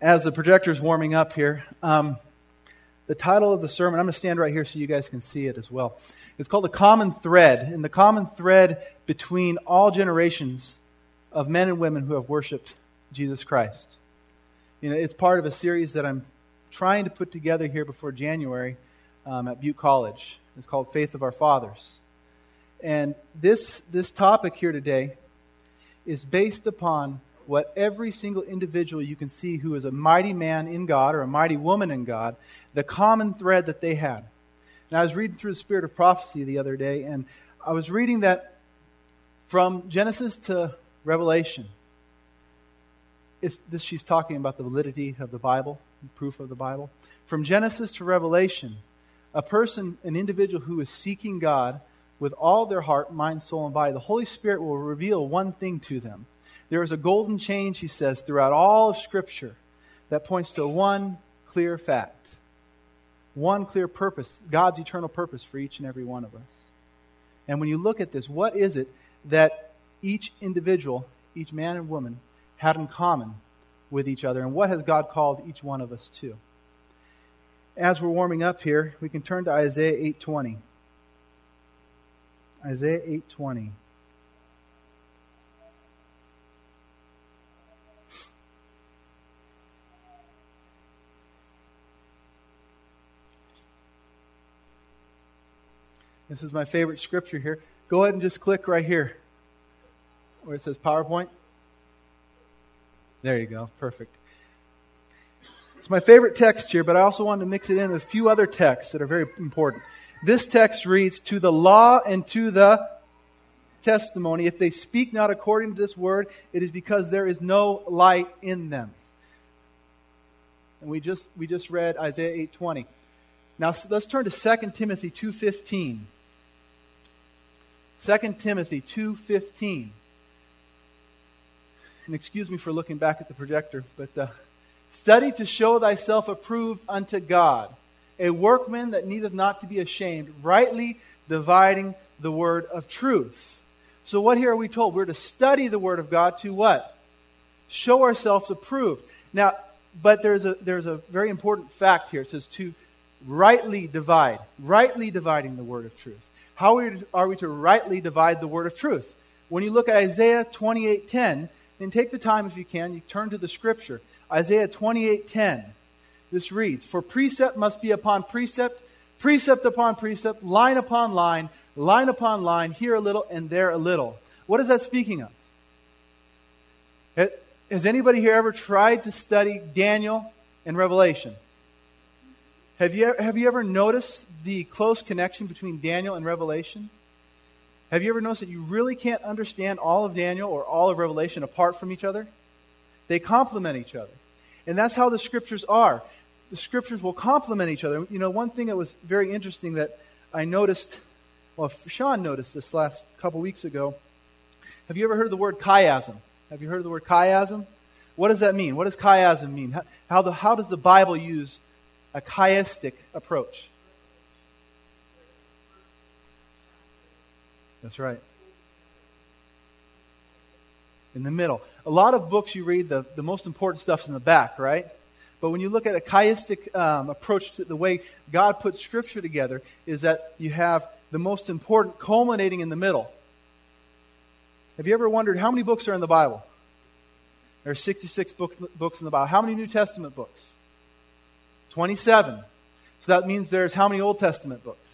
As the projector's warming up here, the title of the sermon, I'm going to stand right here so you guys can see it as well. It's called The Common Thread, and the common thread between all generations of men and women who have worshiped Jesus Christ. You know, it's part of a series that I'm trying to put together here before January at Butte College. It's called Faith of Our Fathers. And this topic here today is based upon what every single individual you can see who is a mighty man in God or a mighty woman in God, the common thread that they had. And I was reading through the Spirit of Prophecy the other day, and I was reading that from Genesis to Revelation, she's talking about the validity of the Bible, the proof of the Bible. From Genesis to Revelation, an individual who is seeking God with all their heart, mind, soul, and body, the Holy Spirit will reveal one thing to them. There is a golden chain, she says, throughout all of Scripture that points to one clear fact, one clear purpose, God's eternal purpose for each and every one of us. And when you look at this, what is it that each individual, each man and woman, had in common with each other, and what has God called each one of us to? As we're warming up here, we can turn to Isaiah 8:20. Isaiah 8:20. This is my favorite scripture here. Go ahead and just click right here where it says PowerPoint. There you go. Perfect. It's my favorite text here, but I also wanted to mix it in with a few other texts that are very important. This text reads, "To the law and to the testimony, if they speak not according to this word, it is because there is no light in them." And we just read Isaiah 8:20. Now let's turn to 2 Timothy 2:15. 2 Timothy 2:15. And excuse me for looking back at the projector, but study to show thyself approved unto God, a workman that needeth not to be ashamed, rightly dividing the word of truth. So what here are we told? We're to study the word of God to what? Show ourselves approved. Now, but there's a very important fact here. It says to rightly dividing the word of truth. How are we to rightly divide the word of truth? When you look at Isaiah 28:10, then take the time if you can, you turn to the scripture. Isaiah 28:10. This reads, "For precept must be upon precept, precept upon precept, line upon line upon line, here a little and there a little." What is that speaking of? Has anybody here ever tried to study Daniel and Revelation? Have you ever noticed the close connection between Daniel and Revelation? Have you ever noticed that you really can't understand all of Daniel or all of Revelation apart from each other? They complement each other. And that's how the Scriptures are. The Scriptures will complement each other. You know, one thing that was very interesting that I noticed, well, Sean noticed this last couple weeks ago. Have you ever heard of the word chiasm? Have you heard of the word chiasm? What does that mean? What does chiasm mean? How does the Bible use a chiastic approach? That's right. In the middle. A lot of books you read, the most important stuff's in the back, right? But when you look at a chiastic approach to the way God puts Scripture together, is that you have the most important culminating in the middle. Have you ever wondered how many books are in the Bible? There are 66 books in the Bible. How many New Testament books? 27. So that means there's how many Old Testament books?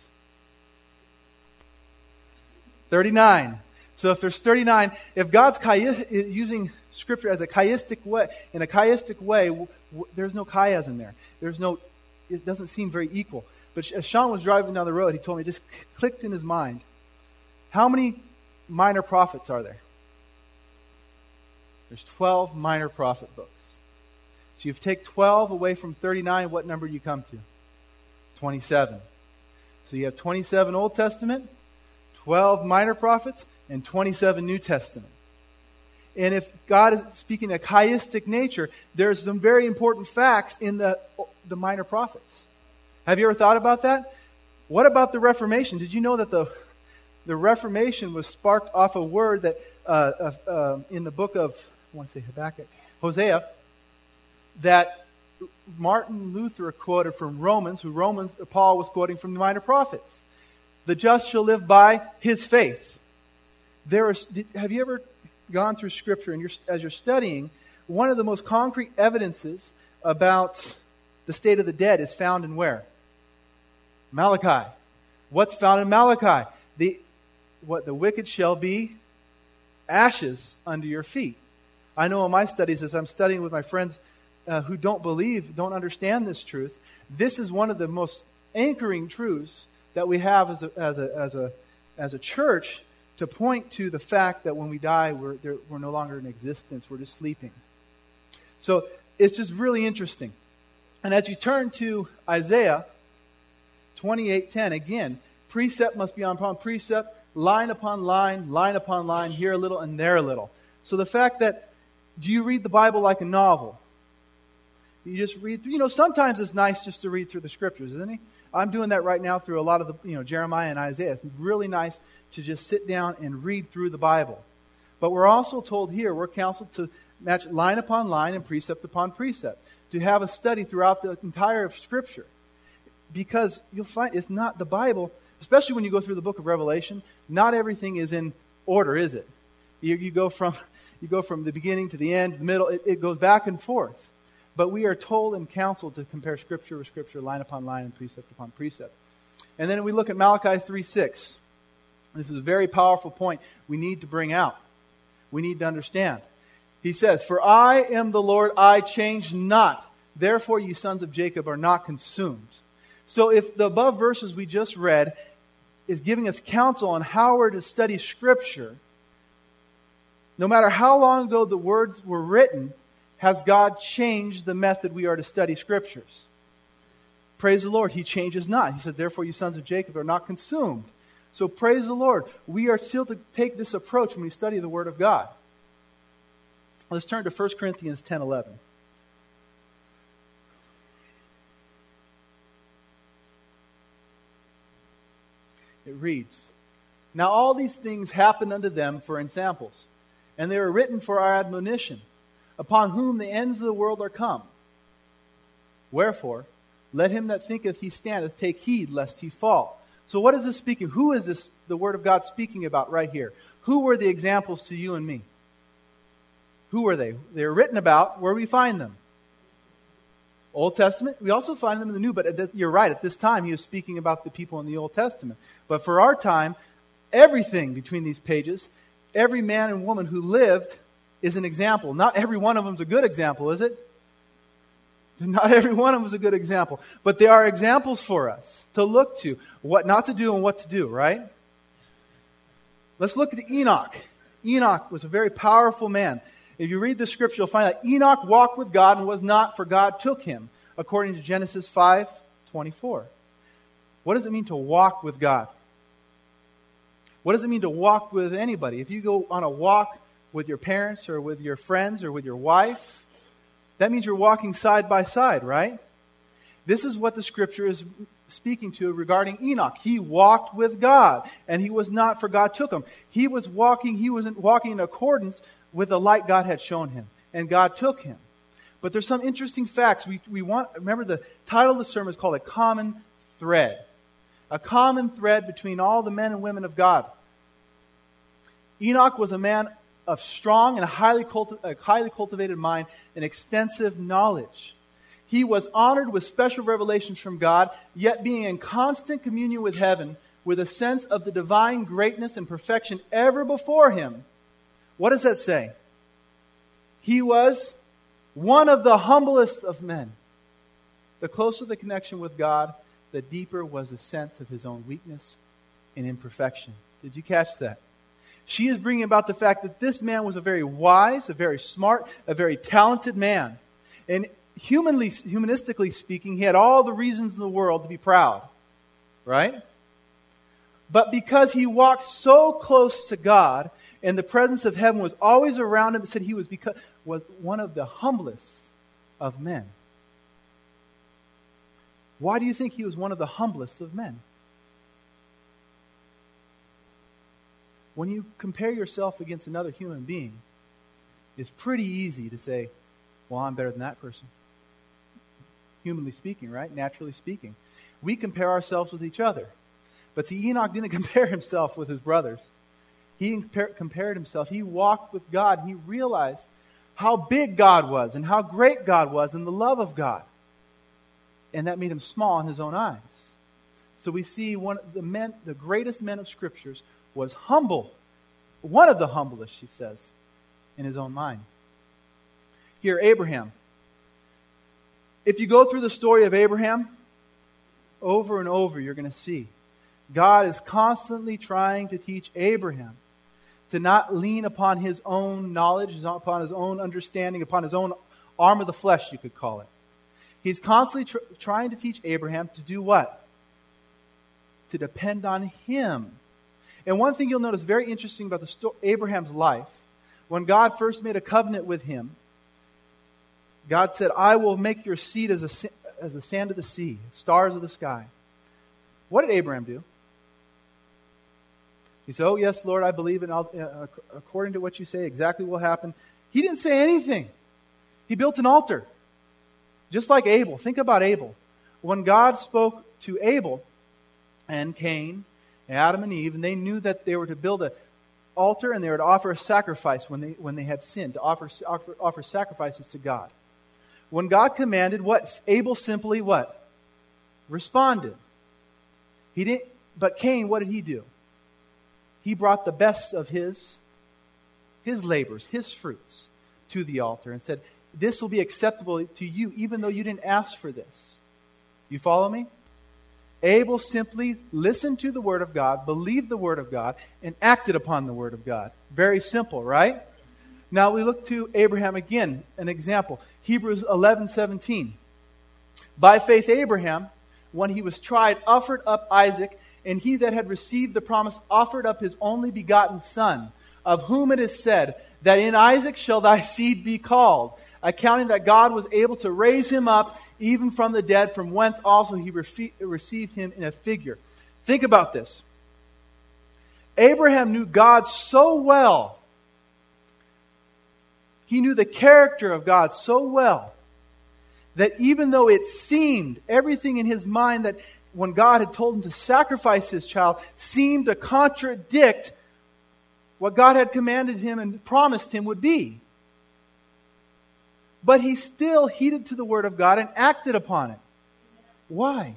39. So if there's 39, if God's using Scripture as a chiastic way, in a chiastic way, there's no chiasm there. It doesn't seem very equal. But as Sean was driving down the road, he told me, it just clicked in his mind. How many minor prophets are there? There's 12 minor prophet books. So you take 12 away from 39, what number do you come to? 27. So you have 27 Old Testament, 12 minor prophets, and 27 New Testament. And if God is speaking a chiastic nature, there's some very important facts in the minor prophets. Have you ever thought about that? What about the Reformation? Did you know that the Reformation was sparked off a word that in the book of, I want to say Habakkuk, Hosea, that Martin Luther quoted from Romans, Paul was quoting from the Minor Prophets. The just shall live by his faith. Have you ever gone through Scripture and as you're studying, one of the most concrete evidences about the state of the dead is found in where? Malachi. What's found in Malachi? The wicked shall be ashes under your feet. I know in my studies, as I'm studying with my friends who don't understand this truth, this is one of the most anchoring truths that we have as a church to point to the fact that when we die, we're no longer in existence. We're just sleeping. So it's just really interesting. And as you turn to Isaiah 28:10, again, precept must be upon precept, line upon line, here a little and there a little. So the fact that, do you read the Bible like a novel? You just read through, sometimes it's nice just to read through the Scriptures, isn't it? I'm doing that right now through a lot of the, Jeremiah and Isaiah. It's really nice to just sit down and read through the Bible. But we're also told here, we're counseled to match line upon line and precept upon precept, to have a study throughout the entire of Scripture. Because you'll find it's not the Bible, especially when you go through the book of Revelation, not everything is in order, is it? You go from the beginning to the end, the middle, it goes back and forth. But we are told and counseled to compare Scripture with Scripture, line upon line and precept upon precept. And then we look at Malachi 3:6. This is a very powerful point we need to bring out. We need to understand. He says, "For I am the Lord, I change not. Therefore you sons of Jacob are not consumed." So if the above verses we just read is giving us counsel on how we're to study Scripture, no matter how long ago the words were written, has God changed the method we are to study Scriptures? Praise the Lord, He changes not. He said, "Therefore you sons of Jacob are not consumed." So praise the Lord. We are still to take this approach when we study the Word of God. Let's turn to 1 Corinthians 10:11. It reads, "Now all these things happened unto them for ensamples, and they were written for our admonition, upon whom the ends of the world are come. Wherefore, let him that thinketh he standeth take heed lest he fall." So what is this speaking? Who is this, the Word of God, speaking about right here? Who were the examples to you and me? Who were they? They were written about. Where do we find them? Old Testament. We also find them in the New, but you're right. At this time, he was speaking about the people in the Old Testament. But for our time, everything between these pages, every man and woman who lived is an example. Not every one of them is a good example, is it? Not every one of them is a good example. But they are examples for us to look to. What not to do and what to do, right? Let's look at Enoch. Enoch was a very powerful man. If you read the Scripture, you'll find that Enoch walked with God and was not, for God took him, according to Genesis 5:24. What does it mean to walk with God? What does it mean to walk with anybody? If you go on a walk with your parents or with your friends or with your wife, that means you're walking side by side, right? This is what the Scripture is speaking to regarding Enoch. He walked with God, and he was not, for God took him. He wasn't walking in accordance with the light God had shown him, and God took him. But there's some interesting facts. Remember, the title of the sermon is called A Common Thread. A common thread between all the men and women of God. Enoch was a man of strong and a highly cultivated mind and extensive knowledge. He was honored with special revelations from God, yet being in constant communion with heaven, with a sense of the divine greatness and perfection ever before him. What does that say? He was one of the humblest of men. The closer the connection with God, the deeper was the sense of his own weakness and imperfection. Did you catch that? She is bringing about the fact that this man was a very wise, a very smart, a very talented man. And humanistically speaking, he had all the reasons in the world to be proud. Right? But because he walked so close to God, and the presence of heaven was always around him, it said he was one of the humblest of men. Why do you think he was one of the humblest of men? When you compare yourself against another human being, it's pretty easy to say, well, I'm better than that person. humanly speaking, right? Naturally speaking. We compare ourselves with each other. But see, Enoch didn't compare himself with his brothers. He compared himself. He walked with God, and he realized how big God was and how great God was and the love of God. And that made him small in his own eyes. So we see one of the greatest men of Scriptures was humble. One of the humblest, she says, in his own mind. Here, Abraham. If you go through the story of Abraham, over and over, you're going to see God is constantly trying to teach Abraham to not lean upon his own knowledge, upon his own understanding, upon his own arm of the flesh, you could call it. He's constantly trying to teach Abraham to do what? To depend on him. And one thing you'll notice very interesting about Abraham's life, when God first made a covenant with him, God said, I will make your seed as the sand of the sea, stars of the sky. What did Abraham do? He said, oh, yes, Lord, I believe it. According to what you say, exactly what will happen. He didn't say anything. He built an altar. Just like Abel. Think about Abel. When God spoke to Abel and Cain, and Adam and Eve, and they knew that they were to build an altar and they were to offer a sacrifice when they had sinned, to offer sacrifices to God. When God commanded, what? Abel simply what? Responded. He didn't. But Cain, what did he do? He brought the best of his labors, his fruits, to the altar and said, this will be acceptable to you, even though you didn't ask for this. You follow me? Abel simply listened to the Word of God, believed the Word of God, and acted upon the Word of God. Very simple, right? Now we look to Abraham again, an example. Hebrews 11:17. By faith Abraham, when he was tried, offered up Isaac, and he that had received the promise offered up his only begotten son, of whom it is said, that in Isaac shall thy seed be called, accounting that God was able to raise him up even from the dead, from whence also he received him in a figure. Think about this. Abraham knew God so well. He knew the character of God so well that even though it seemed, everything in his mind that when God had told him to sacrifice his child seemed to contradict what God had commanded him and promised him would be. But he still heeded to the Word of God and acted upon it. Why?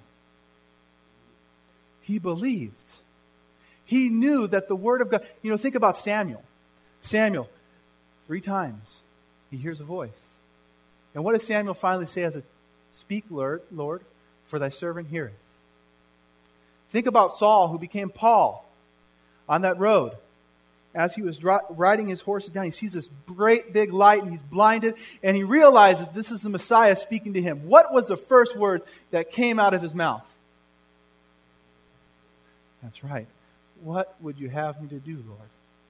He believed. He knew that the Word of God... think about Samuel. Samuel, 3 times, he hears a voice. And what does Samuel finally say as a speak, Lord, for thy servant heareth? Think about Saul, who became Paul on that road. As he was riding his horses down, he sees this great big light and he's blinded, and he realizes this is the Messiah speaking to him. What was the first word that came out of his mouth? That's right. What would you have me to do, Lord?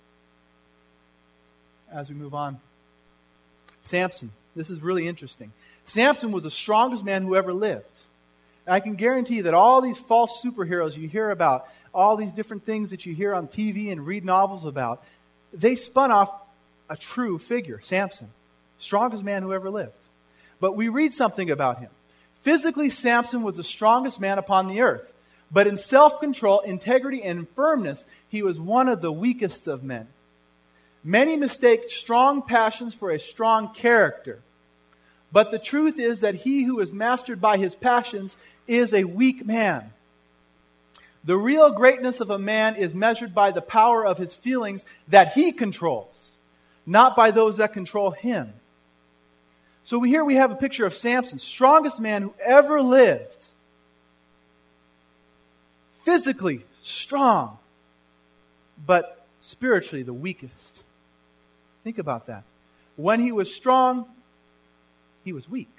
As we move on. Samson. This is really interesting. Samson was the strongest man who ever lived. And I can guarantee that all these false superheroes you hear about, all these different things that you hear on TV and read novels about, they spun off a true figure, Samson. Strongest man who ever lived. But we read something about him. Physically, Samson was the strongest man upon the earth. But in self-control, integrity, and firmness, he was one of the weakest of men. Many mistake strong passions for a strong character. But the truth is that he who is mastered by his passions is a weak man. The real greatness of a man is measured by the power of his feelings that he controls, not by those that control him. So here we have a picture of Samson, strongest man who ever lived. Physically strong, but spiritually the weakest. Think about that. When he was strong, he was weak.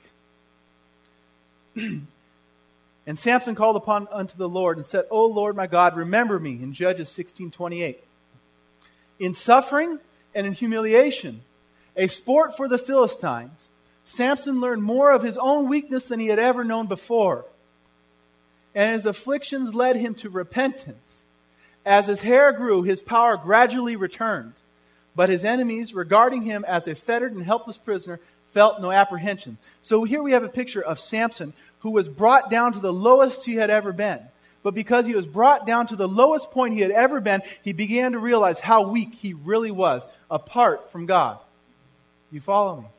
And Samson called upon unto the Lord and said, O Lord my God, remember me, in Judges 16:28. In suffering and in humiliation, a sport for the Philistines, Samson learned more of his own weakness than he had ever known before. And his afflictions led him to repentance. As his hair grew, his power gradually returned. But his enemies, regarding him as a fettered and helpless prisoner, felt no apprehensions. So here we have a picture of Samson, who was brought down to the lowest he had ever been. But because he was brought down to the lowest point he had ever been, he began to realize how weak he really was apart from God. You follow me?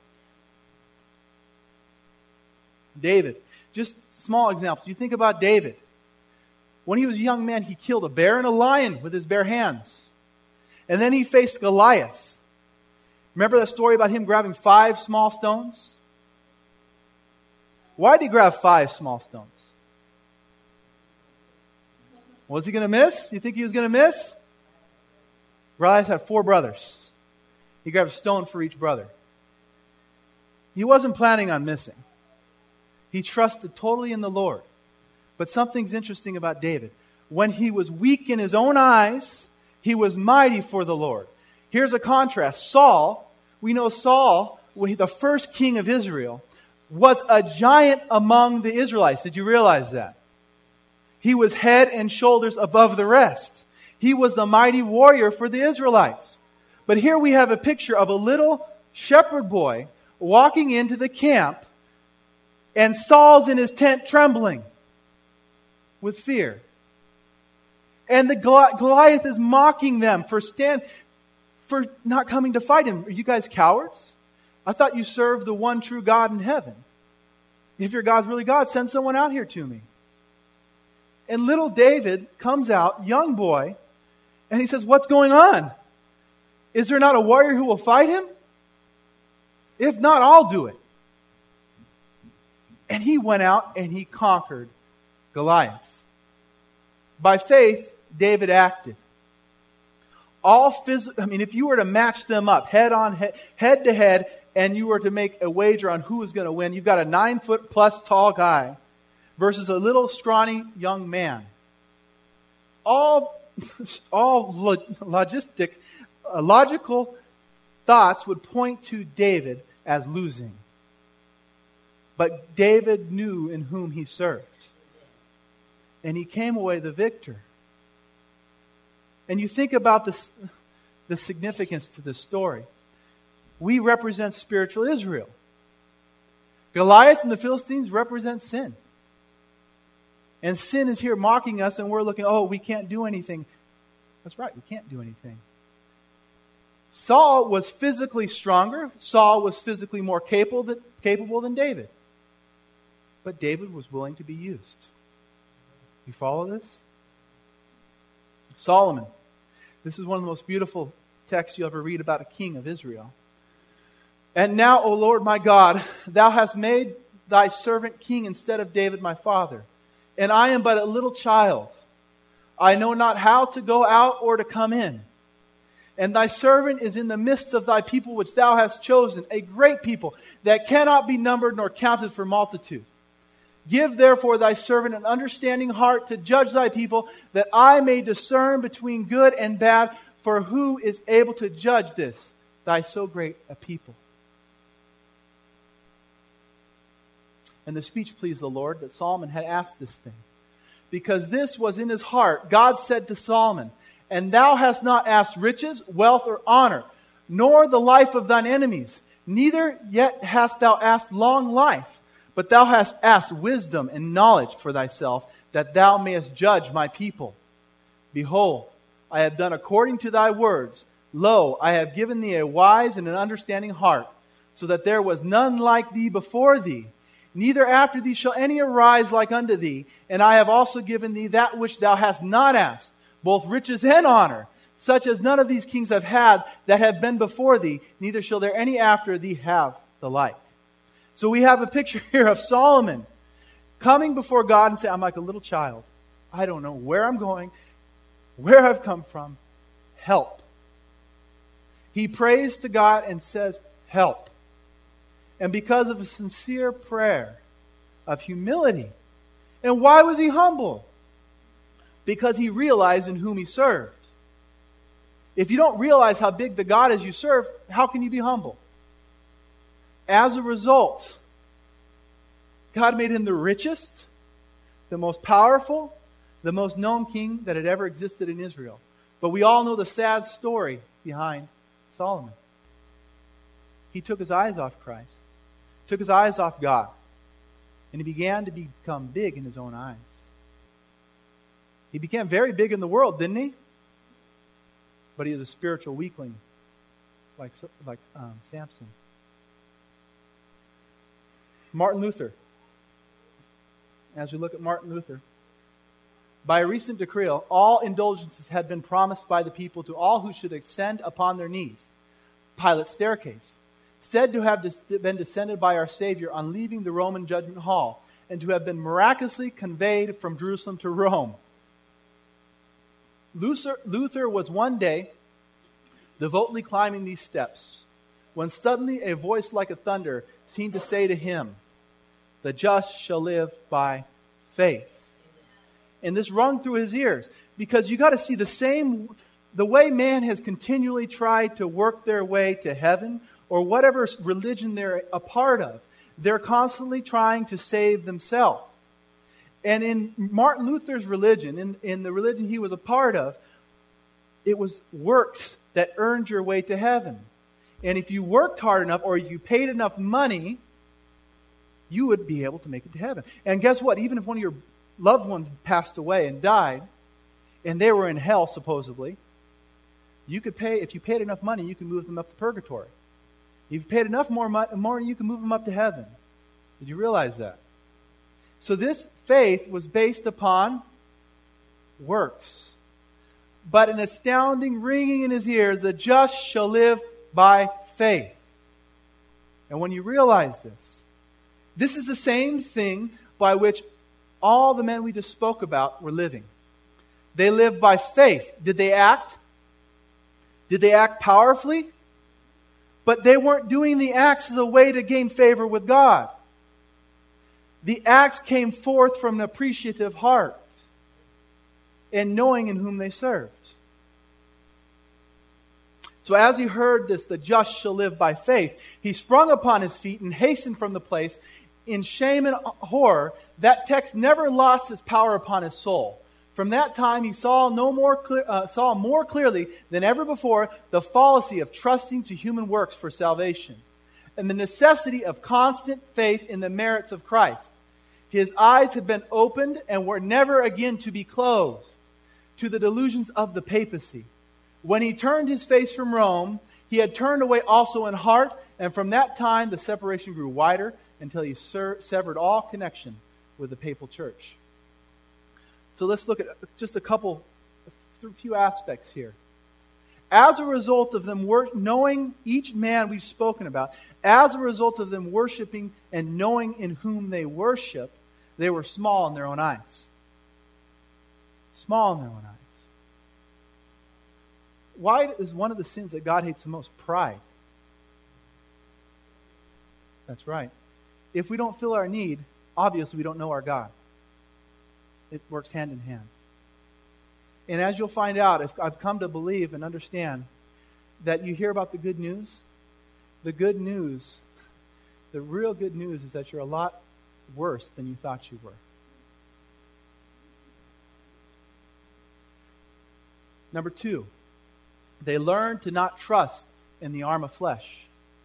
David. Just small examples. You think about David. When he was a young man, he killed a bear and a lion with his bare hands. And then he faced Goliath. Remember that story about him grabbing 5 small stones? Why did he grab 5 small stones? Was he going to miss? You think he was going to miss? Goliath had 4 brothers. He grabbed a stone for each brother. He wasn't planning on missing. He trusted totally in the Lord. But something's interesting about David. When he was weak in his own eyes, he was mighty for the Lord. Here's a contrast. Saul, we know Saul, the first king of Israel, was a giant among the Israelites. Did you realize that? He was head and shoulders above the rest. He was the mighty warrior for the Israelites. But here we have a picture of a little shepherd boy walking into the camp, and Saul's in his tent trembling with fear. And the Goliath is mocking them for not coming to fight him. Are you guys cowards? I thought you served the one true God in heaven. If your God's really God, send someone out here to me. And little David comes out, young boy, and he says, what's going on? Is there not a warrior who will fight him? If not, I'll do it. And he went out and he conquered Goliath. By faith, David acted. If you were to match them up head to head, and you were to make a wager on who was going to win, you've got a 9-foot plus tall guy versus a little scrawny young man. All logical thoughts would point to David as losing. But David knew in whom he served. And he came away the victor. And you think about the significance to this story. We represent spiritual Israel. Goliath and the Philistines represent sin. And sin is here mocking us, and we're looking, we can't do anything. That's right, we can't do anything. Saul was physically stronger. Saul was physically more capable than David. But David was willing to be used. You follow this? Solomon. This is one of the most beautiful texts you'll ever read about a king of Israel. And now, O Lord my God, thou hast made thy servant king instead of David my father. And I am but a little child. I know not how to go out or to come in. And thy servant is in the midst of thy people which thou hast chosen, a great people that cannot be numbered nor counted for multitude. Give therefore thy servant an understanding heart to judge thy people, that I may discern between good and bad, for who is able to judge this, thy so great a people? And the speech pleased the Lord that Solomon had asked this thing. Because this was in his heart, God said to Solomon, and thou hast not asked riches, wealth, or honor, nor the life of thine enemies, neither yet hast thou asked long life, but thou hast asked wisdom and knowledge for thyself, that thou mayest judge my people. Behold, I have done according to thy words. Lo, I have given thee a wise and an understanding heart, so that there was none like thee before thee. Neither after thee shall any arise like unto thee. And I have also given thee that which thou hast not asked, both riches and honor, such as none of these kings have had that have been before thee, neither shall there any after thee have the like. So we have a picture here of Solomon coming before God and saying, I'm like a little child. I don't know where I'm going, where I've come from. Help. He prays to God and says, help. And because of a sincere prayer of humility. And why was he humble? Because he realized in whom he served. If you don't realize how big the God is you serve, how can you be humble? As a result, God made him the richest, the most powerful, the most known king that had ever existed in Israel. But we all know the sad story behind Solomon. He took his eyes off Christ. took his eyes off God, and he began to become big in his own eyes. He became very big in the world, didn't he? But he was a spiritual weakling, like Samson. Martin Luther. As we look at Martin Luther, by a recent decree, all indulgences had been promised by the people to all who should ascend upon their knees. Pilate's staircase, said to have been descended by our Savior on leaving the Roman judgment hall, and to have been miraculously conveyed from Jerusalem to Rome. Luther was one day devoutly climbing these steps, when suddenly a voice like a thunder seemed to say to him, "The just shall live by faith." And this rung through his ears, because you got to see the way man has continually tried to work their way to heaven, or whatever religion they're a part of. They're constantly trying to save themselves. And in Martin Luther's religion, in the religion he was a part of, it was works that earned your way to heaven. And if you worked hard enough, or if you paid enough money, you would be able to make it to heaven. And guess what? Even if one of your loved ones passed away and died, and they were in hell supposedly, you could pay. If you paid enough money, you can move them up to purgatory. If you paid enough more money, you can move them up to heaven. Did you realize that? So this faith was based upon works. But an astounding ringing in his ears, the just shall live by faith. And when you realize this is the same thing by which all the men we just spoke about were living. They lived by faith. Did they act? Did they act powerfully? But they weren't doing the acts as a way to gain favor with God. The acts came forth from an appreciative heart and knowing in whom they served. So as he heard this, the just shall live by faith, he sprung upon his feet and hastened from the place in shame and horror. That text never lost its power upon his soul. From that time he saw more clearly than ever before the fallacy of trusting to human works for salvation, and the necessity of constant faith in the merits of Christ. His eyes had been opened and were never again to be closed to the delusions of the papacy. When he turned his face from Rome, he had turned away also in heart, and from that time the separation grew wider until he severed all connection with the papal church. So let's look at just a few aspects here. As a result of them knowing each man we've spoken about, as a result of them worshiping and knowing in whom they worship, they were small in their own eyes. Small in their own eyes. Why is one of the sins that God hates the most pride? That's right. If we don't feel our need, obviously we don't know our God. It works hand in hand. And as you'll find out, if I've come to believe and understand that you hear about the good news, the real good news is that you're a lot worse than you thought you were. Number 2, they learned to not trust in the arm of flesh.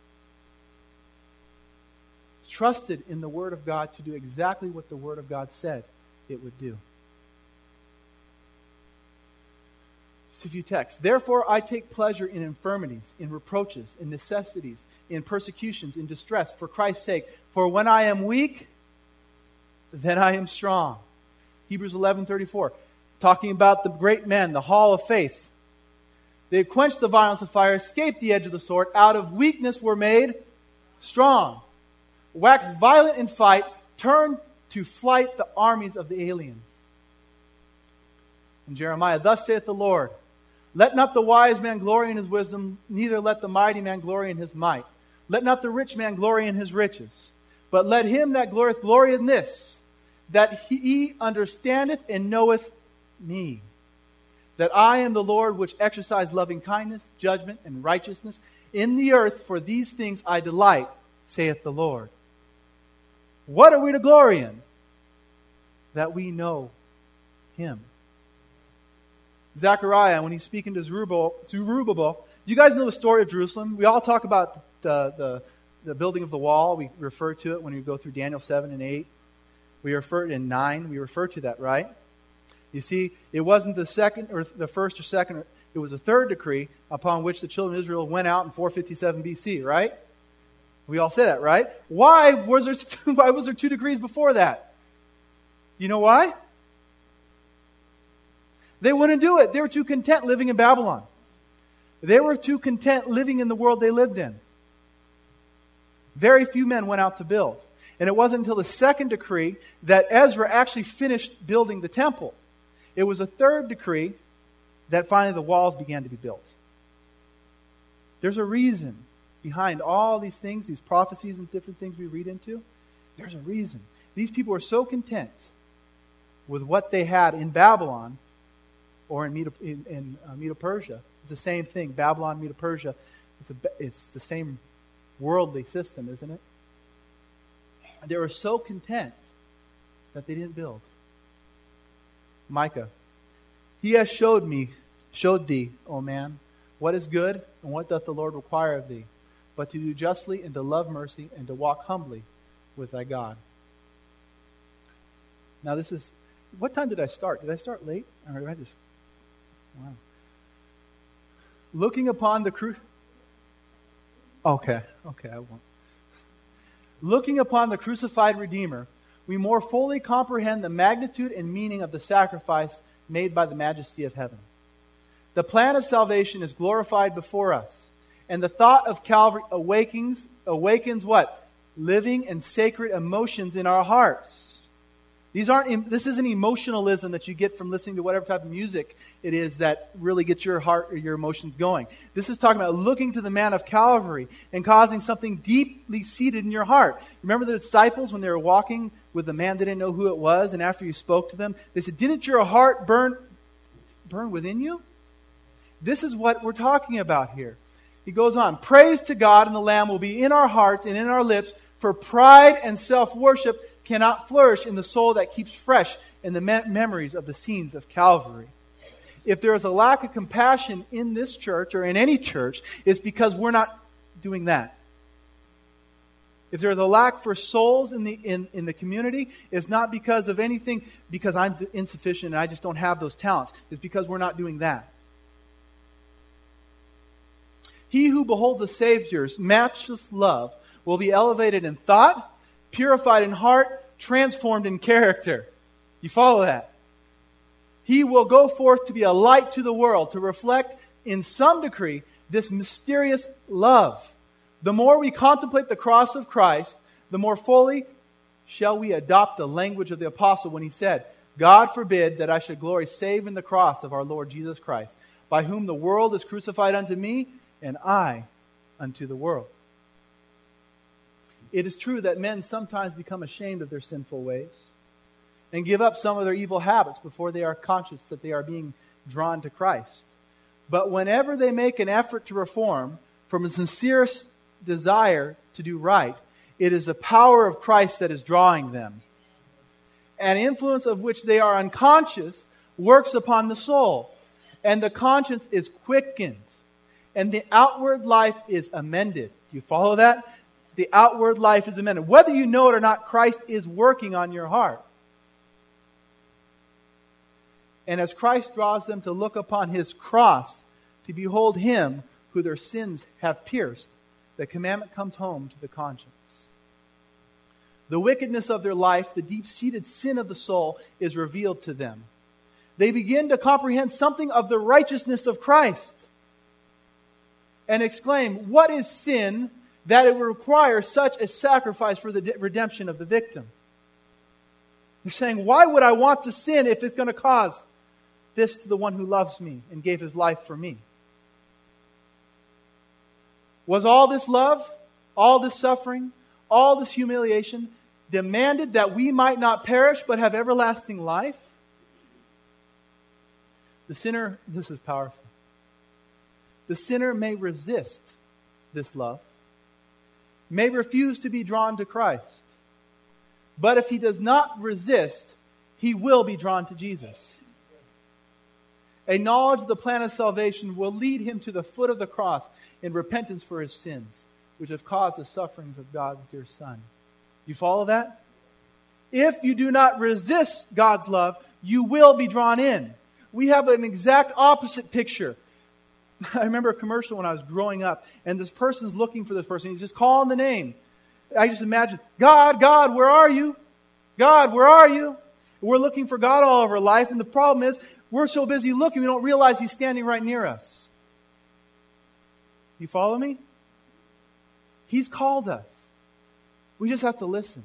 Trusted in the Word of God to do exactly what the Word of God said it would do. Just a few texts. Therefore I take pleasure in infirmities, in reproaches, in necessities, in persecutions, in distress, for Christ's sake. For when I am weak, then I am strong. Hebrews 11:34, talking about the great men, the hall of faith. They had quenched the violence of fire, escaped the edge of the sword, out of weakness were made strong. Waxed violent in fight, turned to flight the armies of the aliens. In Jeremiah, thus saith the Lord, let not the wise man glory in his wisdom, neither let the mighty man glory in his might. Let not the rich man glory in his riches, but let him that glorieth glory in this, that he understandeth and knoweth me, that I am the Lord which exercise loving kindness, judgment, and righteousness in the earth, for these things I delight, saith the Lord. What are we to glory in? That we know Him. Zechariah, when he's speaking to Zerubbabel, do you guys know the story of Jerusalem? We all talk about the the building of the wall, we refer to it when we go through Daniel 7 and 8. We refer to it in 9. We refer to that, right? You see, it wasn't the second or the first or second. It was the third decree upon which the children of Israel went out in 457 BC, right? We all say that, right? Why was there 2 decrees before that? You know why? They wouldn't do it. They were too content living in Babylon. They were too content living in the world they lived in. Very few men went out to build. And it wasn't until the second decree that Ezra actually finished building the temple. It was a third decree that finally the walls began to be built. There's a reason behind all these things, these prophecies and different things we read into. There's a reason. These people were so content with what they had in Babylon or in Medo-Persia. It's the same thing. Babylon, Medo-Persia, it's the same worldly system, isn't it? They were so content that they didn't build. Micah, he has showed thee, O man, what is good and what doth the Lord require of thee, but to do justly and to love mercy and to walk humbly with thy God. Now this is, what time did I start? Did I start late? Or did I just, wow. Looking upon the Okay, I won't. Looking upon the crucified Redeemer, we more fully comprehend the magnitude and meaning of the sacrifice made by the majesty of heaven. The plan of salvation is glorified before us, and the thought of Calvary awakens what? Living and sacred emotions in our hearts. This isn't emotionalism that you get from listening to whatever type of music it is that really gets your heart or your emotions going. This is talking about looking to the man of Calvary and causing something deeply seated in your heart. Remember the disciples when they were walking with the man, they didn't know who it was, and after you spoke to them, they said, "Didn't your heart burn within you?" This is what we're talking about here. He goes on, "Praise to God and the Lamb will be in our hearts and in our lips, for pride and self-worship cannot flourish in the soul that keeps fresh in the memories of the scenes of Calvary." If there is a lack of compassion in this church or in any church, it's because we're not doing that. If there is a lack for souls in the community, it's not because of anything, because I'm insufficient and I just don't have those talents. It's because we're not doing that. He who beholds the Savior's matchless love will be elevated in thought, purified in heart, transformed in character. You follow that? He will go forth to be a light to the world, to reflect in some degree this mysterious love. The more we contemplate the cross of Christ, the more fully shall we adopt the language of the apostle when he said, "God forbid that I should glory save in the cross of our Lord Jesus Christ, by whom the world is crucified unto me, and I unto the world." It is true that men sometimes become ashamed of their sinful ways and give up some of their evil habits before they are conscious that they are being drawn to Christ. But whenever they make an effort to reform from a sincere desire to do right, it is the power of Christ that is drawing them. An influence of which they are unconscious works upon the soul, and the conscience is quickened, and the outward life is amended. You follow that? The outward life is amended. Whether you know it or not, Christ is working on your heart. And as Christ draws them to look upon His cross, to behold Him who their sins have pierced, the commandment comes home to the conscience. The wickedness of their life, the deep-seated sin of the soul, is revealed to them. They begin to comprehend something of the righteousness of Christ and exclaim, "What is sin that it would require such a sacrifice for the redemption of the victim?" They're saying, "Why would I want to sin if it's going to cause this to the one who loves me and gave His life for me?" Was all this love, all this suffering, all this humiliation demanded that we might not perish but have everlasting life? The sinner, this is powerful. The sinner may resist this love, may refuse to be drawn to Christ. But if he does not resist, he will be drawn to Jesus. A knowledge of the plan of salvation will lead him to the foot of the cross in repentance for his sins, which have caused the sufferings of God's dear Son. You follow that? If you do not resist God's love, you will be drawn in. We have an exact opposite picture. I remember a commercial when I was growing up, and this person's looking for this person. He's just calling the name. I just imagine, God, God, where are you? God, where are you? We're looking for God all over life, and the problem is, we're so busy looking, we don't realize He's standing right near us. You follow me? He's called us. We just have to listen.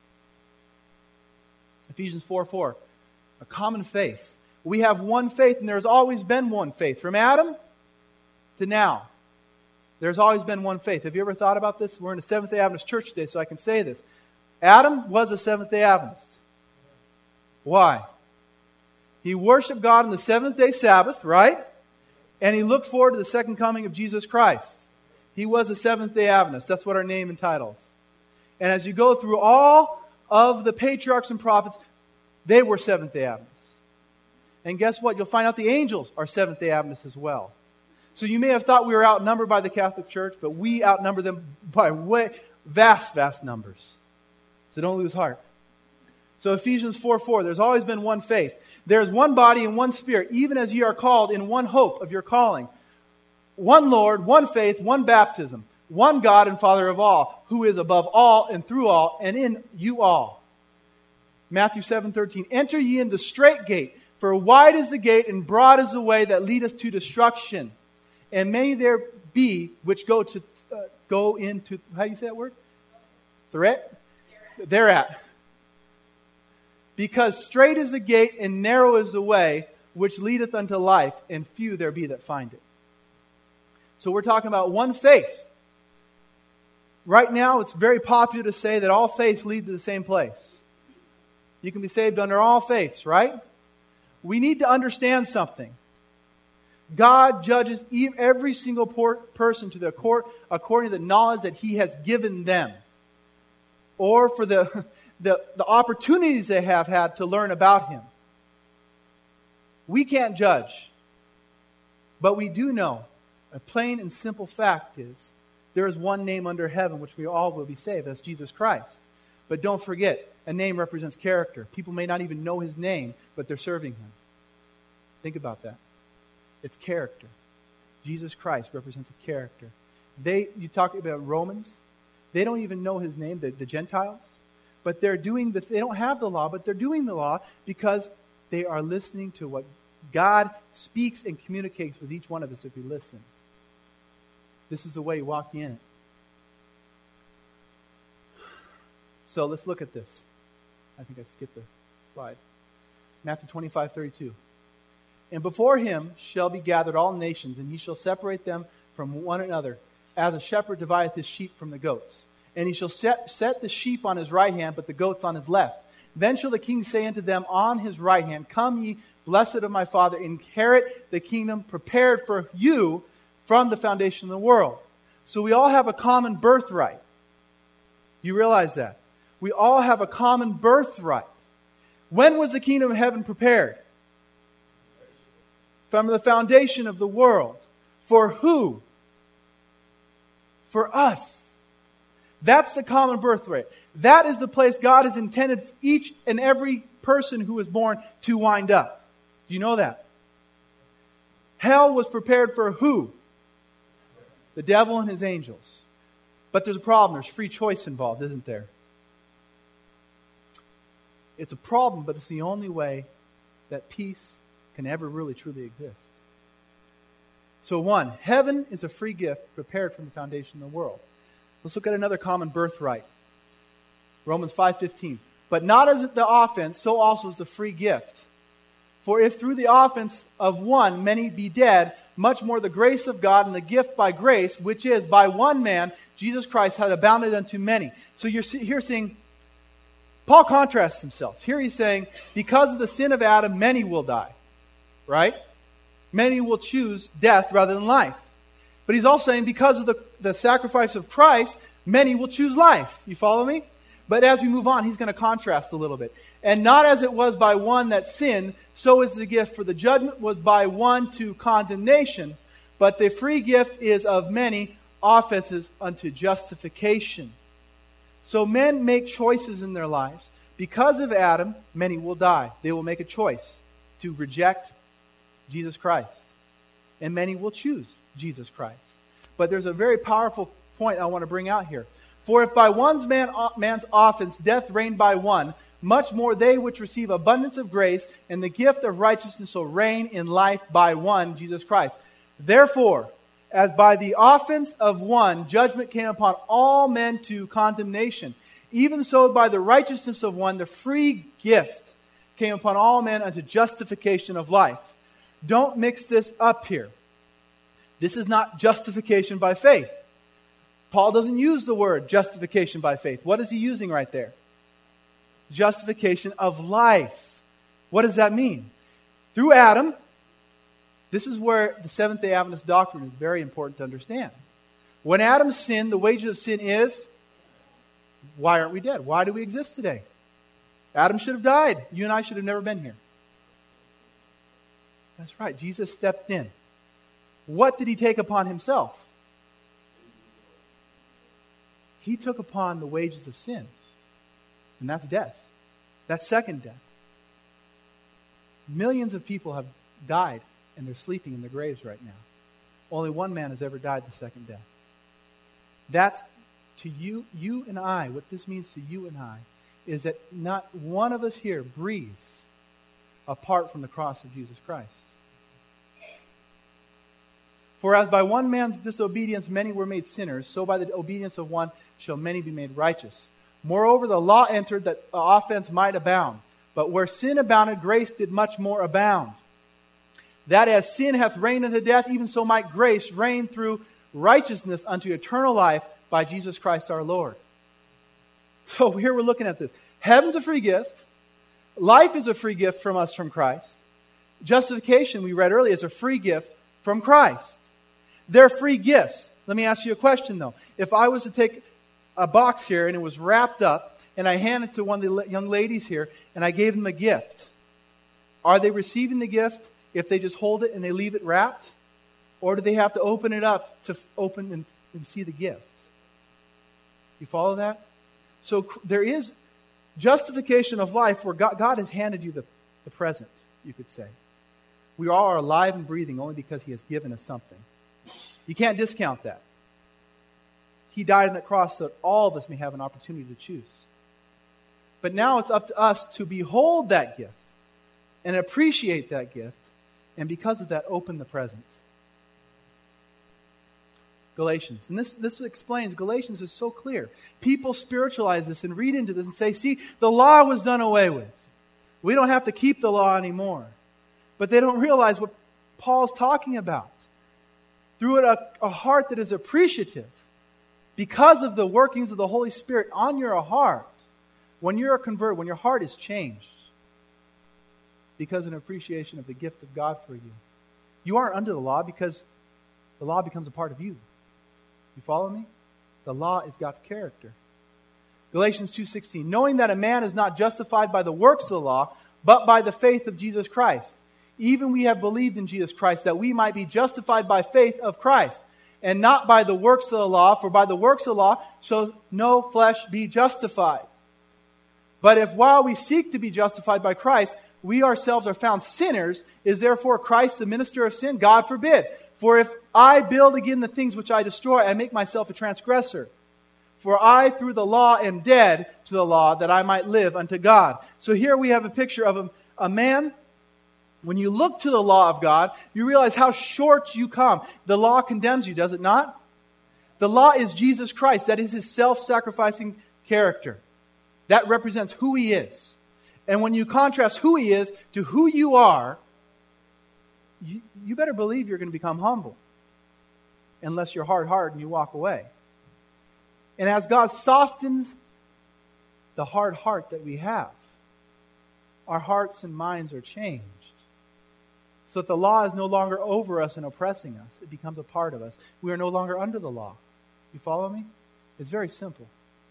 Ephesians 4:4, a common faith. We have one faith, and there's always been one faith. From Adam to now, there's always been one faith. Have you ever thought about this? We're in a Seventh-day Adventist church today, so I can say this. Adam was a Seventh-day Adventist. Why? He worshiped God on the seventh-day Sabbath, right? And he looked forward to the second coming of Jesus Christ. He was a Seventh-day Adventist. That's what our name entitles. And as you go through all of the patriarchs and prophets, they were Seventh-day Adventists. And guess what? You'll find out the angels are Seventh-day Adventists as well. So you may have thought we were outnumbered by the Catholic Church, but we outnumber them by vast, vast numbers. So don't lose heart. So Ephesians 4:4, there's always been one faith. There's one body and one Spirit, even as ye are called in one hope of your calling. One Lord, one faith, one baptism, one God and Father of all, who is above all and through all and in you all. Matthew 7:13, enter ye in the strait gate, for wide is the gate and broad is the way that leadeth to destruction. And many there be which go into, how do you say that word? Threat? Thereat. Because strait is the gate and narrow is the way which leadeth unto life, and few there be that find it. So we're talking about one faith. Right now, it's very popular to say that all faiths lead to the same place. You can be saved under all faiths, right? We need to understand something. God judges every single person to the court according to the knowledge that He has given them, or for the opportunities they have had to learn about Him. We can't judge, but we do know a plain and simple fact is there is one name under heaven which we all will be saved. That's Jesus Christ. But don't forget, a name represents character. People may not even know His name, but they're serving Him. Think about that. It's character. Jesus Christ represents a character. You talk about Romans. They don't even know His name, the Gentiles. But they don't have the law, but they're doing the law because they are listening to what God speaks and communicates with each one of us if we listen. This is the way you walk in it. So let's look at this. I think I skipped the slide. Matthew 25:32. And before Him shall be gathered all nations, and He shall separate them from one another, as a shepherd divideth his sheep from the goats. And He shall set the sheep on His right hand, but the goats on His left. Then shall the King say unto them on His right hand, come ye, blessed of my Father, inherit the kingdom prepared for you from the foundation of the world. So we all have a common birthright. You realize that? We all have a common birthright. When was the kingdom of heaven prepared? From the foundation of the world. For who? For us. That's the common birthright. That is the place God has intended each and every person who is born to wind up. Do you know that? Hell was prepared for who? The devil and his angels. But there's a problem. There's free choice involved, isn't there? It's a problem, but it's the only way that peace can ever really truly exist. So one, heaven is a free gift prepared from the foundation of the world. Let's look at another common birthright. Romans 5:15. But not as the offense, so also is the free gift. For if through the offense of one many be dead, much more the grace of God and the gift by grace, which is by one man, Jesus Christ, hath abounded unto many. So you're here seeing, Paul contrasts himself. Here he's saying, because of the sin of Adam, many will die. Right? Many will choose death rather than life. But he's also saying, because of the sacrifice of Christ, many will choose life. You follow me? But as we move on, he's going to contrast a little bit. And not as it was by one that sinned, so is the gift. For the judgment was by one to condemnation, but the free gift is of many offenses unto justification. So men make choices in their lives. Because of Adam, many will die. They will make a choice to reject Jesus Christ. And many will choose Jesus Christ. But there's a very powerful point I want to bring out here. For if by one man's offense death reigned by one, much more they which receive abundance of grace and the gift of righteousness shall reign in life by one, Jesus Christ. Therefore, as by the offense of one judgment came upon all men to condemnation, even so by the righteousness of one the free gift came upon all men unto justification of life. Don't mix this up here. This is not justification by faith. Paul doesn't use the word justification by faith. What is he using right there? Justification of life. What does that mean? Through Adam, this is where the Seventh-day Adventist doctrine is very important to understand. When Adam sinned, the wages of sin is, why aren't we dead? Why do we exist today? Adam should have died. You and I should have never been here. That's right. Jesus stepped in. What did he take upon himself? He took upon the wages of sin. And that's death. That's second death. Millions of people have died and they're sleeping in their graves right now. Only one man has ever died the second death. That's to you and I, what this means to you and I, is that not one of us here breathes apart from the cross of Jesus Christ. For as by one man's disobedience many were made sinners, so by the obedience of one shall many be made righteous. Moreover, the law entered that the offense might abound. But where sin abounded, grace did much more abound. That as sin hath reigned unto death, even so might grace reign through righteousness unto eternal life by Jesus Christ our Lord. So here we're looking at this. Heaven's a free gift. Life is a free gift from us from Christ. Justification, we read earlier, is a free gift from Christ. They're free gifts. Let me ask you a question, though. If I was to take a box here and it was wrapped up and I hand it to one of the young ladies here and I gave them a gift, are they receiving the gift if they just hold it and they leave it wrapped? Or do they have to open it up to open and see the gift? You follow that? So there is justification of life where God has handed you the present, you could say. We all are alive and breathing only because He has given us something. You can't discount that. He died on the cross so that all of us may have an opportunity to choose. But now it's up to us to behold that gift and appreciate that gift, and because of that, open the present. Galatians. And this explains, Galatians is so clear. People spiritualize this and read into this and say, see, the law was done away with. We don't have to keep the law anymore. But they don't realize what Paul's talking about. Through a heart that is appreciative, because of the workings of the Holy Spirit on your heart, when you're a convert, when your heart is changed, because of an appreciation of the gift of God for you, you aren't under the law because the law becomes a part of you. You follow me? The law is God's character. Galatians 2:16, knowing that a man is not justified by the works of the law, but by the faith of Jesus Christ. Even we have believed in Jesus Christ, that we might be justified by faith of Christ, and not by the works of the law, for by the works of the law shall no flesh be justified. But if while we seek to be justified by Christ, we ourselves are found sinners, is therefore Christ the minister of sin? God forbid. For if I build again the things which I destroy, I make myself a transgressor. For I through the law am dead to the law, that I might live unto God. So here we have a picture of a man. When you look to the law of God, you realize how short you come. The law condemns you, does it not? The law is Jesus Christ. That is His self-sacrificing character. That represents who He is. And when you contrast who He is to who you are, you better believe you're going to become humble. Unless you're hard-hearted and you walk away. And as God softens the hard heart that we have, our hearts and minds are changed. So that the law is no longer over us and oppressing us. It becomes a part of us. We are no longer under the law. You follow me? It's very simple.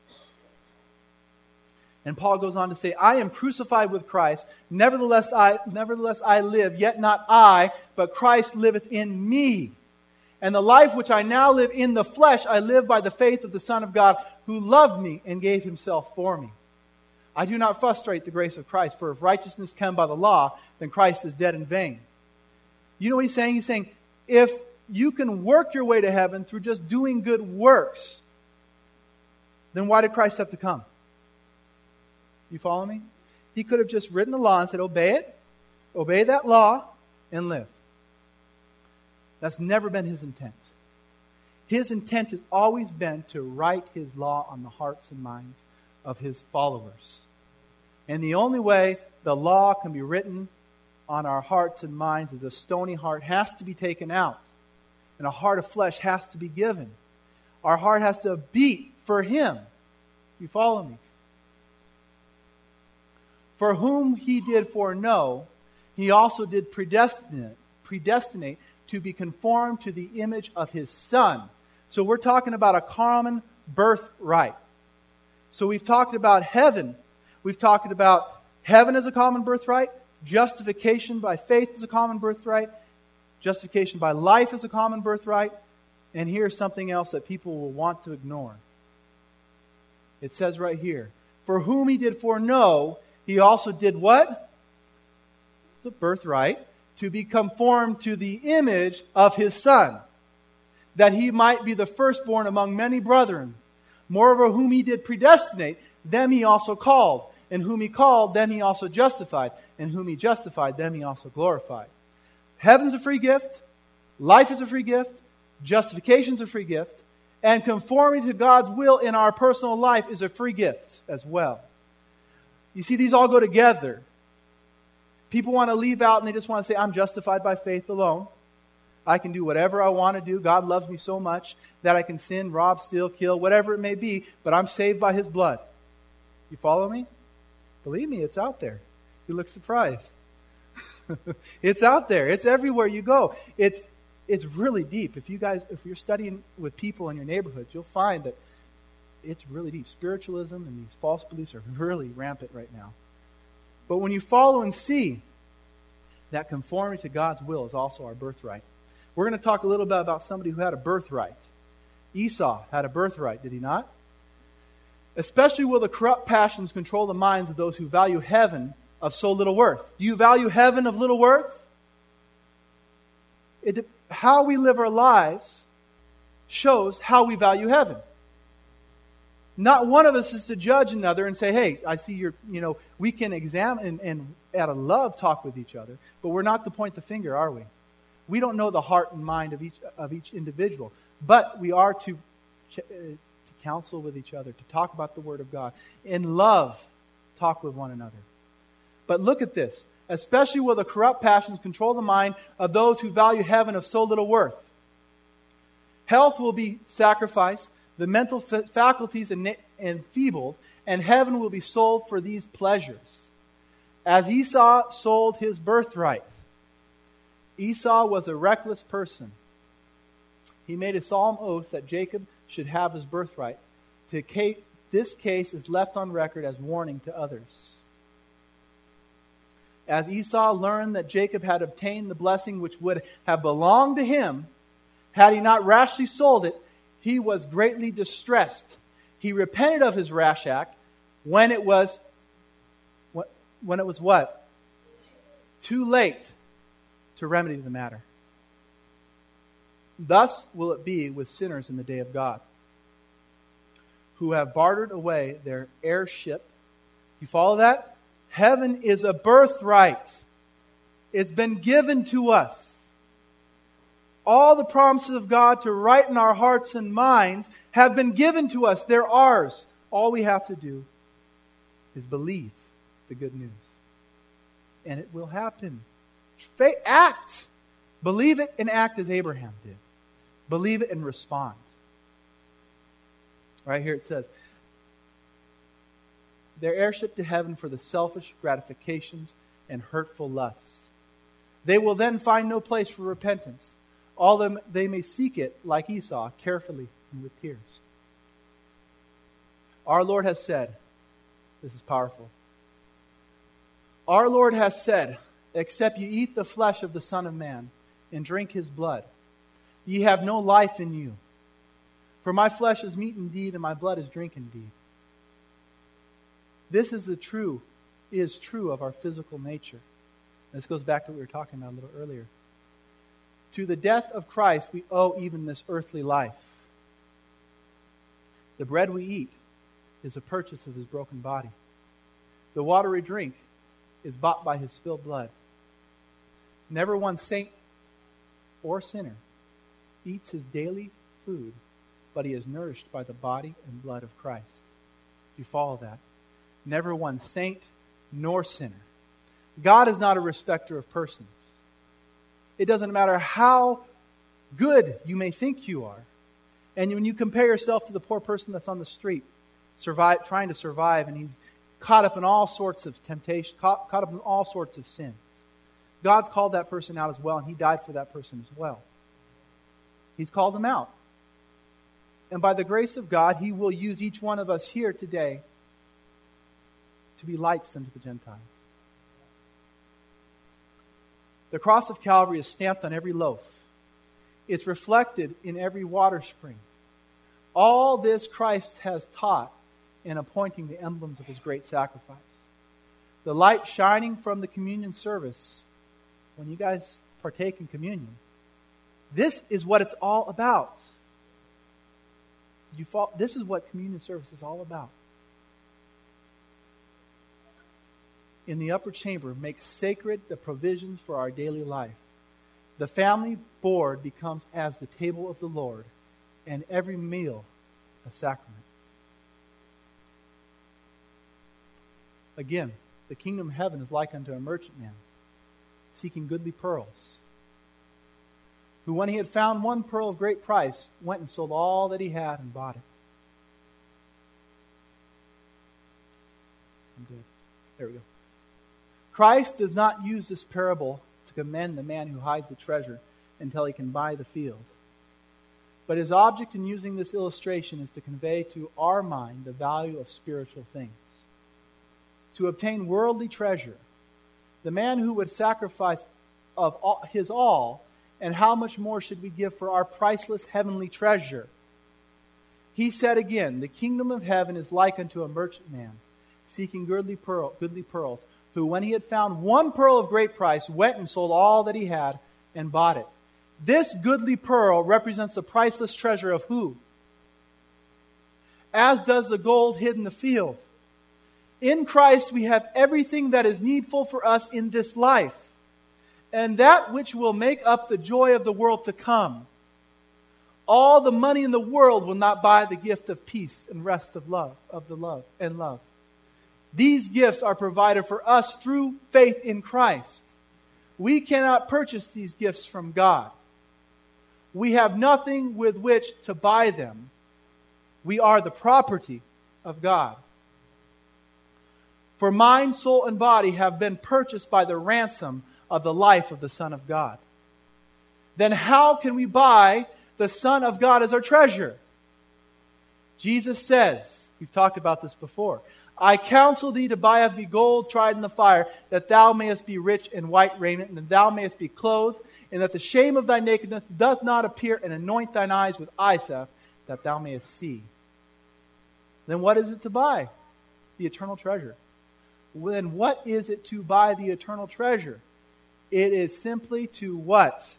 And Paul goes on to say, I am crucified with Christ. Nevertheless I live, yet not I, but Christ liveth in me. And the life which I now live in the flesh, I live by the faith of the Son of God, who loved me and gave himself for me. I do not frustrate the grace of Christ, for if righteousness come by the law, then Christ is dead in vain. You know what he's saying? He's saying, if you can work your way to heaven through just doing good works, then why did Christ have to come? You follow me? He could have just written the law and said, obey it, obey that law, and live. That's never been his intent. His intent has always been to write his law on the hearts and minds of his followers. And the only way the law can be written on our hearts and minds is a stony heart has to be taken out. And a heart of flesh has to be given. Our heart has to beat for him. You follow me? For whom he did foreknow, he also did predestinate to be conformed to the image of his Son. So we're talking about a common birthright. So we've talked about heaven. We've talked about heaven as a common birthright. Justification by faith is a common birthright. Justification by life is a common birthright. And here's something else that people will want to ignore. It says right here, for whom he did foreknow, he also did what? It's a birthright. To be conformed to the image of his Son, that he might be the firstborn among many brethren. Moreover, whom he did predestinate, them he also called. And whom he called, them he also justified. And whom he justified, them he also glorified. Heaven's a free gift. Life is a free gift. Justification's a free gift. And conforming to God's will in our personal life is a free gift as well. You see, these all go together. People want to leave out and they just want to say, I'm justified by faith alone. I can do whatever I want to do. God loves me so much that I can sin, rob, steal, kill, whatever it may be, but I'm saved by his blood. You follow me? Believe me, it's out there. You look surprised. It's out there. It's everywhere you go. It's really deep. If you're studying with people in your neighborhood, you'll find that it's really deep. Spiritualism and these false beliefs are really rampant right now. But when you follow and see that conformity to God's will is also our birthright. We're going to talk a little bit about somebody who had a birthright. Esau had a birthright, did he not? Especially will the corrupt passions control the minds of those who value heaven of so little worth. Do you value heaven of little worth? How we live our lives shows how we value heaven. Not one of us is to judge another and say, hey, I see we can examine and out of love talk with each other, but we're not to point the finger, are we? We don't know the heart and mind of each individual, but we are to counsel with each other, to talk about the Word of God. In love, talk with one another. But look at this. Especially will the corrupt passions control the mind of those who value heaven of so little worth. Health will be sacrificed, the mental faculties enfeebled, and heaven will be sold for these pleasures. As Esau sold his birthright. Esau was a reckless person. He made a solemn oath that Jacob should have his birthright. This case is left on record as warning to others. As Esau learned that Jacob had obtained the blessing which would have belonged to him, had he not rashly sold it, he was greatly distressed. He repented of his rash act when it was what? Too late to remedy the matter. Thus will it be with sinners in the day of God, who have bartered away their heirship. You follow that? Heaven is a birthright. It's been given to us. All the promises of God to right in our hearts and minds have been given to us. They're ours. All we have to do is believe the good news. And it will happen. Act. Believe it and act as Abraham did. Believe it and respond. Right here it says, their heirship to heaven for the selfish gratifications and hurtful lusts. They will then find no place for repentance. Although they may seek it, like Esau, carefully and with tears. Our Lord has said, this is powerful. Our Lord has said, except you eat the flesh of the Son of Man and drink his blood, ye have no life in you. For my flesh is meat indeed, and my blood is drink indeed. This is true of our physical nature. This goes back to what we were talking about a little earlier. To the death of Christ, we owe even this earthly life. The bread we eat is a purchase of his broken body. The water we drink is bought by his spilled blood. Never one saint or sinner eats his daily food, but he is nourished by the body and blood of Christ. You follow that? Never one saint nor sinner. God is not a respecter of persons. It doesn't matter how good you may think you are. And when you compare yourself to the poor person that's on the street, trying to survive, and he's caught up in all sorts of temptation, caught up in all sorts of sins. God's called that person out as well, and he died for that person as well. He's called them out. And by the grace of God, he will use each one of us here today to be lights unto the Gentiles. The cross of Calvary is stamped on every loaf. It's reflected in every water spring. All this Christ has taught in appointing the emblems of his great sacrifice. The light shining from the communion service, when you guys partake in communion, this is what it's all about. This is what communion service is all about. In the upper chamber, make sacred the provisions for our daily life. The family board becomes as the table of the Lord, and every meal a sacrament. Again, the kingdom of heaven is like unto a merchantman seeking goodly pearls, who when he had found one pearl of great price, went and sold all that he had and bought it. I'm good. There we go. Christ does not use this parable to commend the man who hides a treasure until he can buy the field. But his object in using this illustration is to convey to our mind the value of spiritual things. To obtain worldly treasure, the man who would sacrifice of his all, and how much more should we give for our priceless heavenly treasure? He said again, the kingdom of heaven is like unto a merchantman seeking goodly pearls, who when he had found one pearl of great price, went and sold all that he had and bought it. This goodly pearl represents the priceless treasure of who? As does the gold hid in the field. In Christ we have everything that is needful for us in this life, and that which will make up the joy of the world to come. All the money in the world will not buy the gift of peace and rest of love. These gifts are provided for us through faith in Christ. We cannot purchase these gifts from God. We have nothing with which to buy them. We are the property of God. For mind, soul, and body have been purchased by the ransom of the life of the Son of God. Then how can we buy the Son of God as our treasure? Jesus says, we've talked about this before, I counsel thee to buy of me gold tried in the fire, that thou mayest be rich in white raiment, and that thou mayest be clothed, and that the shame of thy nakedness doth not appear, and anoint thine eyes with eye salve, that thou mayest see. Then what is it to buy? The eternal treasure. Then what is it to buy the eternal treasure? It is simply to what?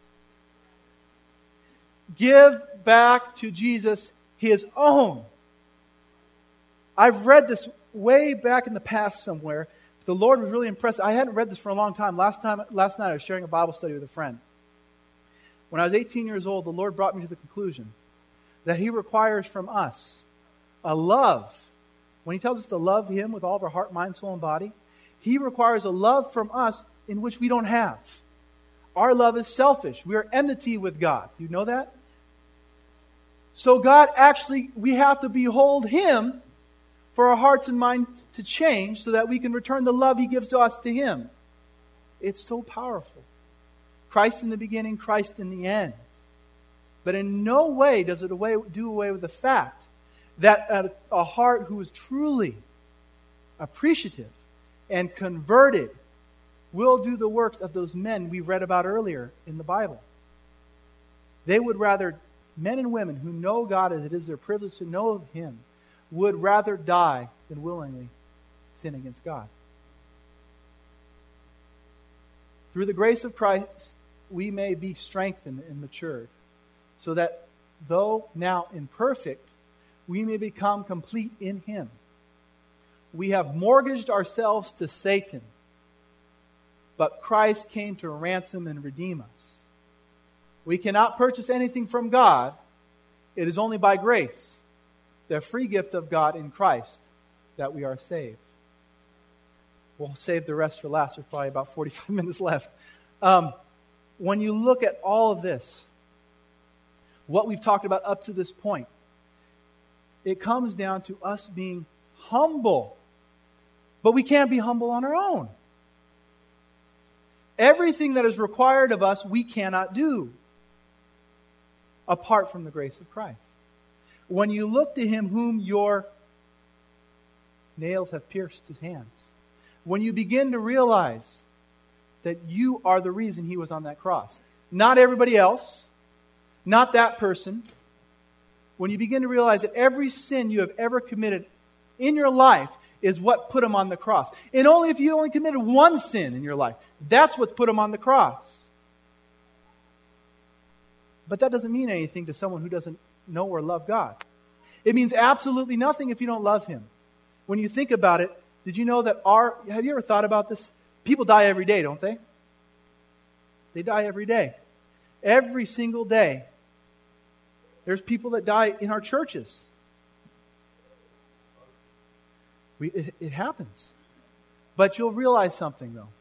Give back to Jesus his own. I've read this way back in the past somewhere. The Lord was really impressed. I hadn't read this for a long time. Last night I was sharing a Bible study with a friend. When I was 18 years old, the Lord brought me to the conclusion that he requires from us a love. When he tells us to love him with all of our heart, mind, soul, and body, he requires a love from us in which we don't have. Our love is selfish. We are enmity with God. Do you know that? So God actually, we have to behold him for our hearts and minds to change so that we can return the love he gives to us to him. It's so powerful. Christ in the beginning, Christ in the end. But in no way does it do away with the fact that a heart who is truly appreciative and converted will do the works of those men we read about earlier in the Bible. They would rather, men and women who know God as it is their privilege to know Him, would rather die than willingly sin against God. Through the grace of Christ, we may be strengthened and matured, so that though now imperfect, we may become complete in Him. We have mortgaged ourselves to Satan, but Christ came to ransom and redeem us. We cannot purchase anything from God. It is only by grace, the free gift of God in Christ, that we are saved. We'll save the rest for last. There's probably about 45 minutes left. When you look at all of this, what we've talked about up to this point, it comes down to us being humble. But we can't be humble on our own. Everything that is required of us, we cannot do apart from the grace of Christ. When you look to Him whom your nails have pierced His hands, when you begin to realize that you are the reason He was on that cross, not everybody else, not that person, when you begin to realize that every sin you have ever committed in your life is what put Him on the cross. And only if you only committed one sin in your life, that's what's put Him on the cross. But that doesn't mean anything to someone who doesn't know or love God. It means absolutely nothing if you don't love Him. When you think about it, did you know that have you ever thought about this? People die every day, don't they? They die every day. Every single day. There's people that die in our churches. It happens. But you'll realize something, though.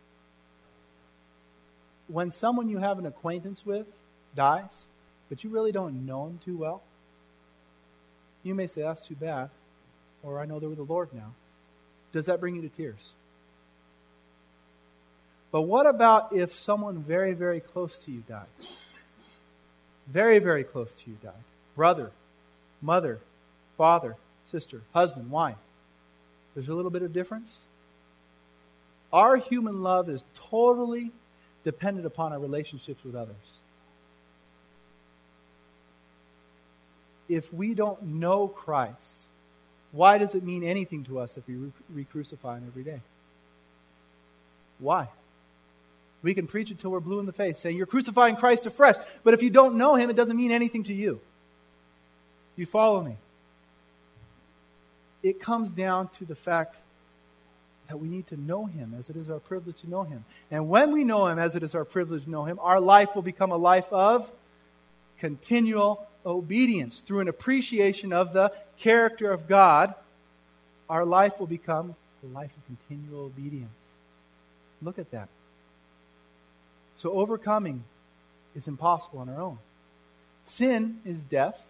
When someone you have an acquaintance with dies, but you really don't know him too well, you may say, that's too bad. Or, I know they're with the Lord now. Does that bring you to tears? But what about if someone very, very close to you died? Very, very close to you died. Brother, mother, father, sister, husband, wife. There's a little bit of difference. Our human love is totally dependent upon our relationships with others. If we don't know Christ, why does it mean anything to us if we re-crucify Him every day? Why? We can preach it till we're blue in the face, saying you're crucifying Christ afresh. But if you don't know Him, it doesn't mean anything to you. You follow me? It comes down to the fact that we need to know Him as it is our privilege to know Him. And when we know Him as it is our privilege to know Him, our life will become a life of continual obedience. Through an appreciation of the character of God, our life will become a life of continual obedience. Look at that. So overcoming is impossible on our own. Sin is death.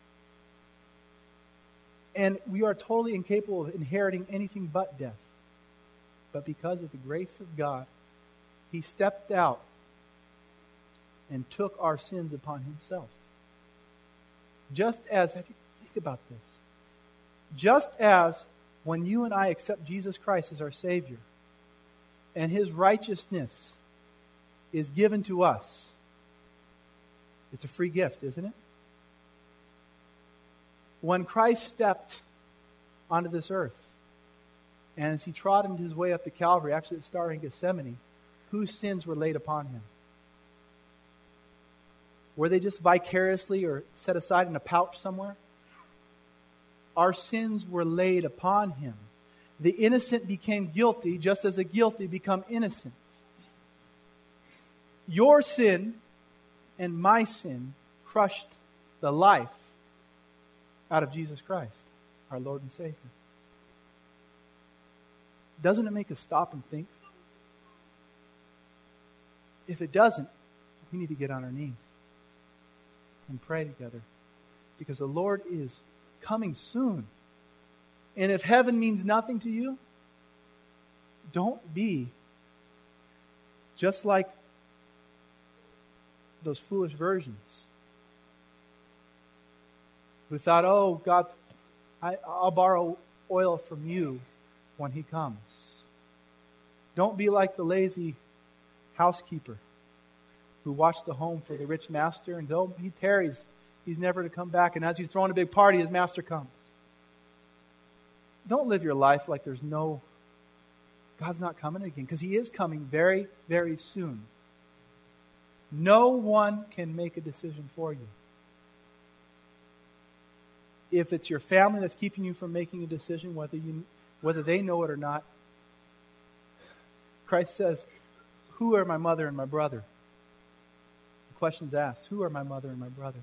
And we are totally incapable of inheriting anything but death. But because of the grace of God, He stepped out and took our sins upon Himself. Just as, think about this, just as when you and I accept Jesus Christ as our Savior, and His righteousness is given to us, it's a free gift, isn't it? When Christ stepped onto this earth, and as He trotted His way up to Calvary, actually starting Gethsemane, whose sins were laid upon Him? Were they just vicariously or set aside in a pouch somewhere? Our sins were laid upon Him. The innocent became guilty just as the guilty become innocent. Your sin and my sin crushed the life out of Jesus Christ, our Lord and Savior. Doesn't it make us stop and think? If it doesn't, we need to get on our knees and pray together, because the Lord is coming soon. And if heaven means nothing to you, don't be just like those foolish virgins who thought, oh, God, I'll borrow oil from you when He comes. Don't be like the lazy housekeeper who watched the home for the rich master, and though he tarries, he's never to come back. And as he's throwing a big party, his master comes. Don't live your life like God's not coming again, because he is coming very, very soon. No one can make a decision for you. If it's your family that's keeping you from making a decision, whether they know it or not, Christ says, who are my mother and my brother? The question is asked, who are my mother and my brother?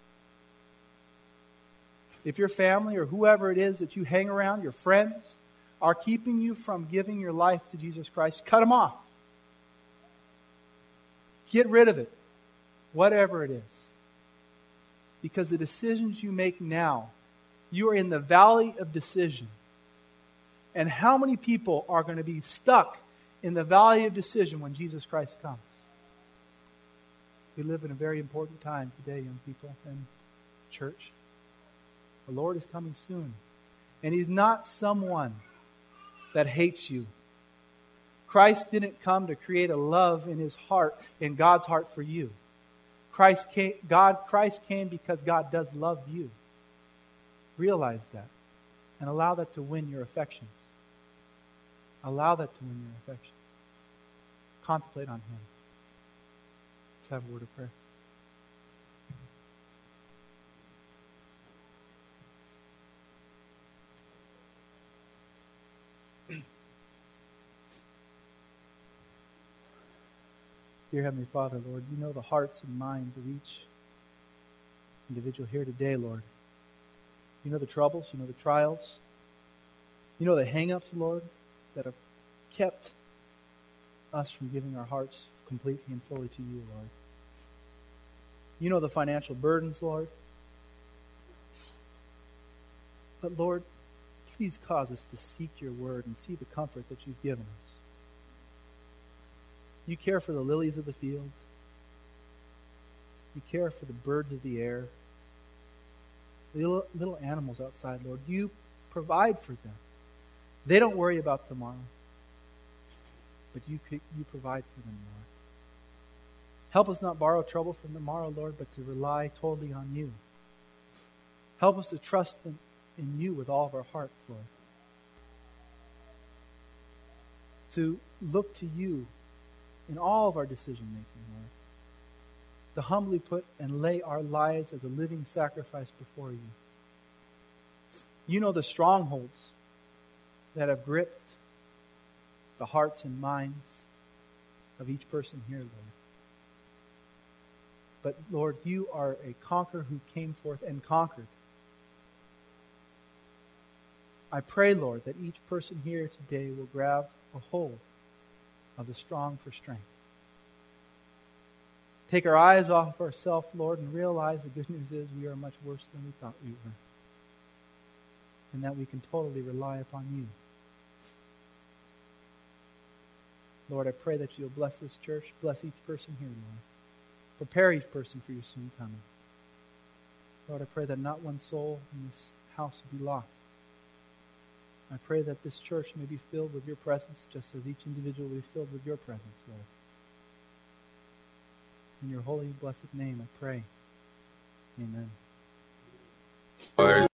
If your family or whoever it is that you hang around, your friends, are keeping you from giving your life to Jesus Christ, cut them off. Get rid of it, whatever it is. Because the decisions you make now, you are in the valley of decision. And how many people are going to be stuck in the valley of decision when Jesus Christ comes? We live in a very important time today, young people and church. The Lord is coming soon. And He's not someone that hates you. Christ didn't come to create a love in His heart, in God's heart for you. Christ came because God does love you. Realize that. And allow that to win your affections. Allow that to win your affections. Contemplate on Him. Let's have a word of prayer. Dear Heavenly Father, Lord, you know the hearts and minds of each individual here today, Lord. You know the troubles, you know the trials. You know the hang-ups, Lord, that have kept us from giving our hearts completely and fully to you, Lord. You know the financial burdens, Lord. But Lord, please cause us to seek your word and see the comfort that you've given us. You care for the lilies of the field. You care for the birds of the air. The little animals outside, Lord. You provide for them. They don't worry about tomorrow. But you provide for them, Lord. Help us not borrow trouble from tomorrow, Lord, but to rely totally on you. Help us to trust in you with all of our hearts, Lord. To look to you in all of our decision-making, Lord. To humbly put and lay our lives as a living sacrifice before you. You know the strongholds that have gripped the hearts and minds of each person here, Lord. But, Lord, you are a conqueror who came forth and conquered. I pray, Lord, that each person here today will grab a hold of the strong for strength. Take our eyes off of ourselves, Lord, and realize the good news is we are much worse than we thought we were. And that we can totally rely upon you. Lord, I pray that you'll bless this church, bless each person here, Lord. Prepare each person for your soon coming. Lord, I pray that not one soul in this house will be lost. I pray that this church may be filled with your presence, just as each individual will be filled with your presence, Lord. In your holy, blessed name, I pray. Amen.